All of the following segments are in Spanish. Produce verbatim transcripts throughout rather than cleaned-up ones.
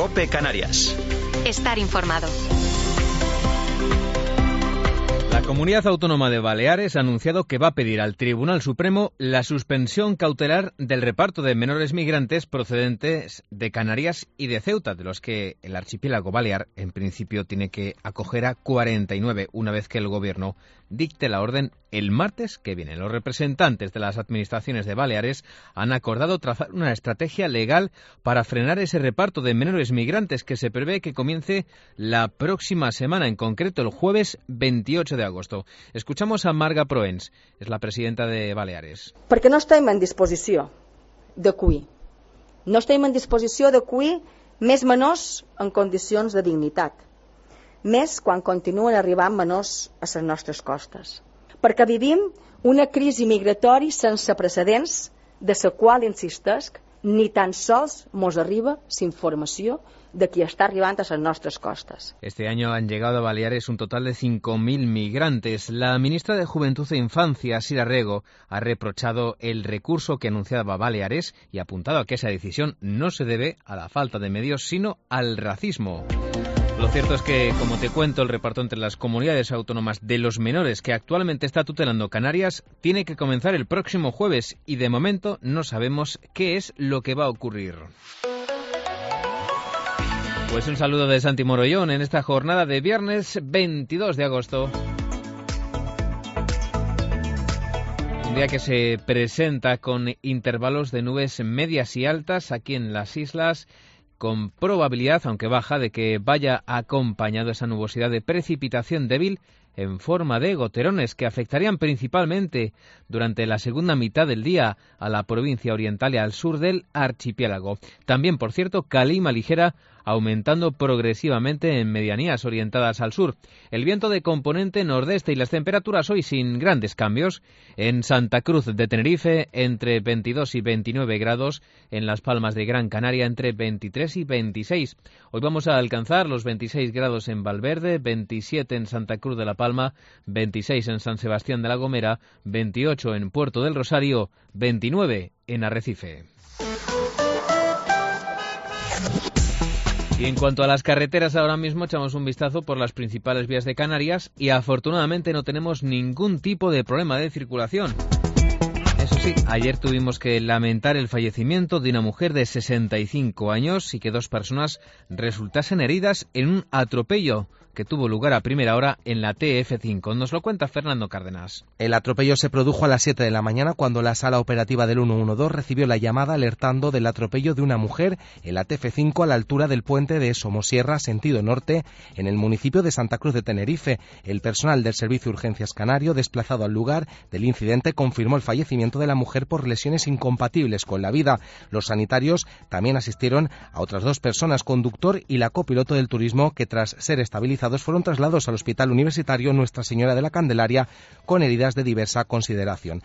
COPE Canarias. Estar informado. La Comunidad Autónoma de Baleares ha anunciado que va a pedir al Tribunal Supremo la suspensión cautelar del reparto de menores migrantes procedentes de Canarias y de Ceuta, de los que el archipiélago balear en principio tiene que acoger a cuarenta y nueve, una vez que el Gobierno dicte la orden el martes que viene. Los representantes de las administraciones de Baleares han acordado trazar una estrategia legal para frenar ese reparto de menores migrantes que se prevé que comience la próxima semana, en concreto el jueves veintiocho de agosto. Escuchamos a Marga Proens, es la presidenta de Baleares. Perquè no estem en disposició d'acollir. No estem en disposició d'acollir més menors en condicions de dignitat. Més quan continuen arribant menors a les nostres costes. Perquè vivim una crisi migratori sense precedents, de la qual insistesc, ni tan sols mos arriba la informació de qui està arribant a les nostres costes. Este año han llegado a Baleares un total de cinco mil migrantes. La ministra de Juventud e Infancia, Sira Rego, ha reprochado el recurso que anunciaba Baleares y ha apuntado a que esa decisión no se debe a la falta de medios, sino al racismo. Lo cierto es que, como te cuento, el reparto entre las comunidades autónomas de los menores que actualmente está tutelando Canarias tiene que comenzar el próximo jueves y de momento no sabemos qué es lo que va a ocurrir. Pues un saludo de Santi Morollón en esta jornada de viernes veintidós de agosto. Un día que se presenta con intervalos de nubes medias y altas aquí en las islas, con probabilidad, aunque baja, de que vaya acompañado esa nubosidad de precipitación débil en forma de goterones que afectarían principalmente durante la segunda mitad del día a la provincia oriental y al sur del archipiélago. También, por cierto, calima ligera aumentando progresivamente en medianías orientadas al sur. El viento de componente nordeste y las temperaturas hoy sin grandes cambios. En Santa Cruz de Tenerife entre veintidós y veintinueve grados, en Las Palmas de Gran Canaria entre veintitrés y veintiséis. Hoy vamos a alcanzar los veintiséis grados en Valverde, veintisiete en Santa Cruz de la Palma, veintiséis en San Sebastián de la Gomera, veintiocho en Puerto del Rosario, veintinueve en Arrecife. Y en cuanto a las carreteras, ahora mismo echamos un vistazo por las principales vías de Canarias y afortunadamente no tenemos ningún tipo de problema de circulación. Eso sí, ayer tuvimos que lamentar el fallecimiento de una mujer de sesenta y cinco años y que dos personas resultasen heridas en un atropello que tuvo lugar a primera hora en la T F cinco. Nos lo cuenta Fernando Cárdenas. El atropello se produjo a las siete de la mañana cuando la sala operativa del ciento doce recibió la llamada alertando del atropello de una mujer en la T F cinco a la altura del puente de Somosierra, sentido norte, en el municipio de Santa Cruz de Tenerife. El personal del Servicio de Urgencias Canario, desplazado al lugar del incidente, confirmó el fallecimiento de la mujer por lesiones incompatibles con la vida. Los sanitarios también asistieron a otras dos personas, conductor y la copiloto del turismo, que tras ser estabilizados fueron trasladados al Hospital Universitario Nuestra Señora de la Candelaria con heridas de diversa consideración.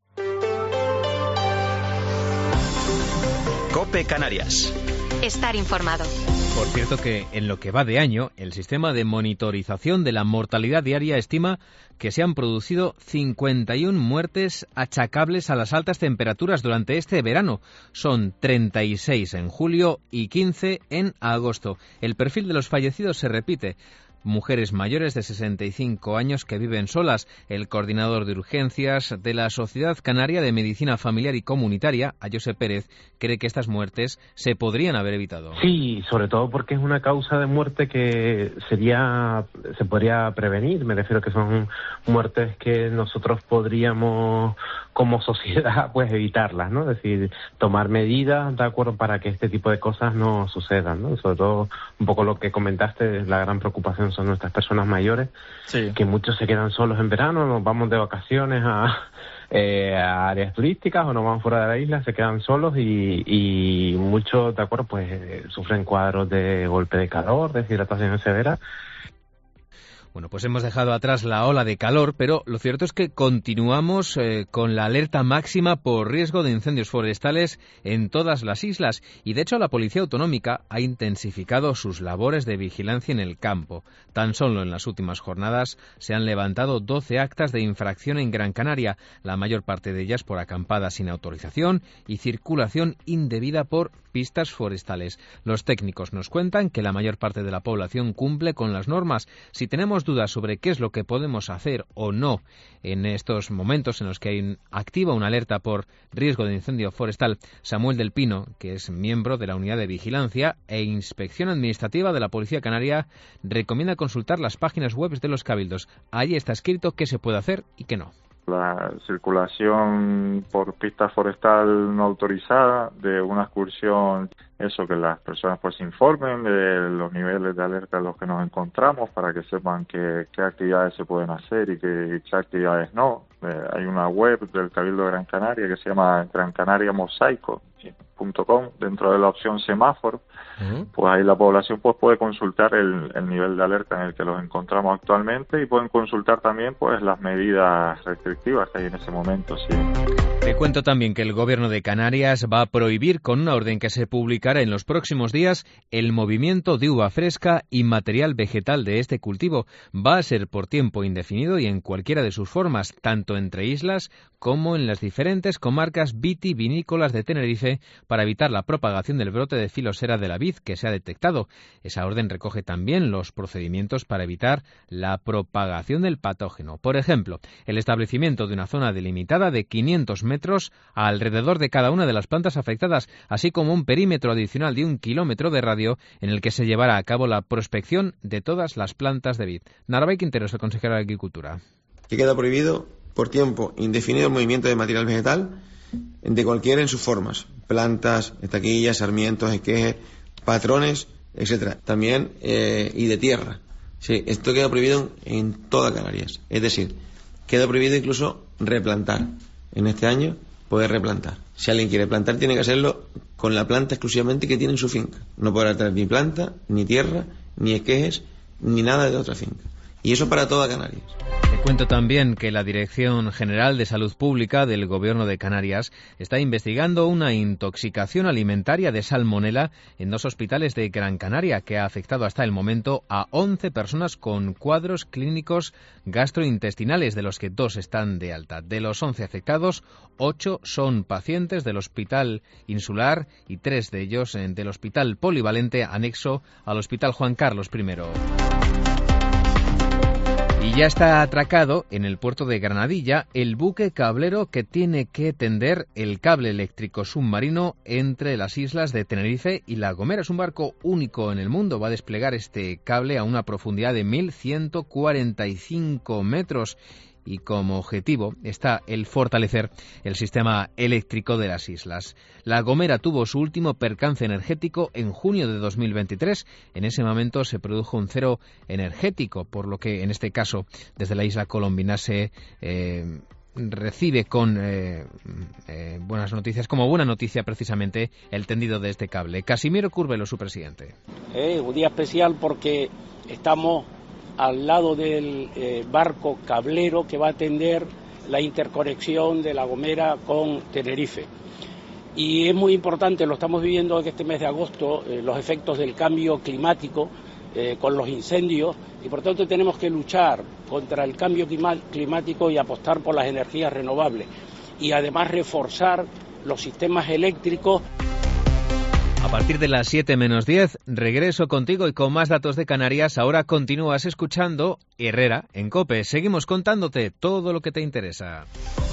COPE Canarias. Estar informado. Por cierto que en lo que va de año, el sistema de monitorización de la mortalidad diaria estima que se han producido cincuenta y una muertes achacables a las altas temperaturas durante este verano. Son treinta y seis en julio y quince en agosto. El perfil de los fallecidos se repite. Mujeres mayores de sesenta y cinco años que viven solas. El coordinador de urgencias de la Sociedad Canaria de Medicina Familiar y Comunitaria, Ayose Pérez, cree que estas muertes se podrían haber evitado. Sí, sobre todo porque es una causa de muerte que sería se podría prevenir. Me refiero que son muertes que nosotros podríamos, como sociedad, pues evitarlas, ¿no? Es decir, tomar medidas, de acuerdo, para que este tipo de cosas no sucedan, ¿no? Sobre todo, un poco lo que comentaste, la gran preocupación son nuestras personas mayores, sí, que muchos se quedan solos en verano, nos vamos de vacaciones a, eh, a áreas turísticas o nos vamos fuera de la isla, se quedan solos y, y muchos, de acuerdo, pues eh, sufren cuadros de golpe de calor, deshidratación severa. Bueno, pues hemos dejado atrás la ola de calor, pero lo cierto es que continuamos eh, con la alerta máxima por riesgo de incendios forestales en todas las islas y, de hecho, la Policía Autonómica ha intensificado sus labores de vigilancia en el campo. Tan solo en las últimas jornadas se han levantado doce actas de infracción en Gran Canaria, la mayor parte de ellas por acampada sin autorización y circulación indebida por pistas forestales. Los técnicos nos cuentan que la mayor parte de la población cumple con las normas. Si tenemos dudas sobre qué es lo que podemos hacer o no en estos momentos en los que hay activa una alerta por riesgo de incendio forestal, Samuel del Pino, que es miembro de la Unidad de Vigilancia e Inspección Administrativa de la Policía Canaria, recomienda consultar las páginas web de los cabildos. Allí está escrito qué se puede hacer y qué no. La circulación por pista forestal no autorizada de una excursión, eso, que las personas pues informen de los niveles de alerta en los que nos encontramos para que sepan qué, qué actividades se pueden hacer y qué, qué actividades no. Eh, hay una web del Cabildo de Gran Canaria que se llama Gran Canaria Mosaico punto com, dentro de la opción semáforo. Uh-huh. Pues ahí la población pues puede consultar el, el nivel de alerta en el que los encontramos actualmente y pueden consultar también pues las medidas restrictivas que hay en ese momento. Sí. Te cuento también que el Gobierno de Canarias va a prohibir con una orden que se publicará en los próximos días el movimiento de uva fresca y material vegetal de este cultivo. Va a ser por tiempo indefinido y en cualquiera de sus formas, tanto entre islas como en las diferentes comarcas vitivinícolas de Tenerife, para evitar la propagación del brote de filosera de la vid que se ha detectado. Esa orden recoge también los procedimientos para evitar la propagación del patógeno. Por ejemplo, el establecimiento de una zona delimitada de quinientos metros alrededor de cada una de las plantas afectadas, así como un perímetro adicional de un kilómetro de radio en el que se llevará a cabo la prospección de todas las plantas de vid. Narváez Quinteros, el consejero de Agricultura. Que queda prohibido por tiempo indefinido el movimiento de material vegetal de cualquiera en sus formas, plantas, estaquillas, sarmientos, esquejes, patrones, etcétera. También eh, y de tierra. Sí, esto queda prohibido en toda Canarias. Es decir, queda prohibido incluso replantar. En este año puede replantar. Si alguien quiere plantar, tiene que hacerlo con la planta exclusivamente que tiene en su finca. No podrá traer ni planta, ni tierra, ni esquejes, ni nada de otra finca. Y eso para toda Canarias. Te cuento también que la Dirección General de Salud Pública del Gobierno de Canarias está investigando una intoxicación alimentaria de salmonela en dos hospitales de Gran Canaria que ha afectado hasta el momento a once personas con cuadros clínicos gastrointestinales, de los que dos están de alta. De los once afectados, ocho son pacientes del Hospital Insular y tres de ellos del Hospital Polivalente anexo al Hospital Juan Carlos primero. Y ya está atracado en el puerto de Granadilla el buque cablero que tiene que tender el cable eléctrico submarino entre las islas de Tenerife y La Gomera. Es un barco único en el mundo. Va a desplegar este cable a una profundidad de mil ciento cuarenta y cinco metros. Y como objetivo está el fortalecer el sistema eléctrico de las islas. La Gomera tuvo su último percance energético en junio de dos mil veintitrés. En ese momento se produjo un cero energético, por lo que en este caso desde la isla colombina se eh, recibe con eh, eh, buenas noticias, como buena noticia precisamente el tendido de este cable. Casimiro Curvelo, su presidente. Eh, un día especial porque estamos al lado del eh, barco cablero que va a atender la interconexión de La Gomera con Tenerife. Y es muy importante, lo estamos viviendo en este mes de agosto, eh, los efectos del cambio climático eh, con los incendios, y por tanto tenemos que luchar contra el cambio climático y apostar por las energías renovables. Y además reforzar los sistemas eléctricos. A partir de las siete menos diez, regreso contigo y con más datos de Canarias. Ahora continúas escuchando Herrera en COPE. Seguimos contándote todo lo que te interesa.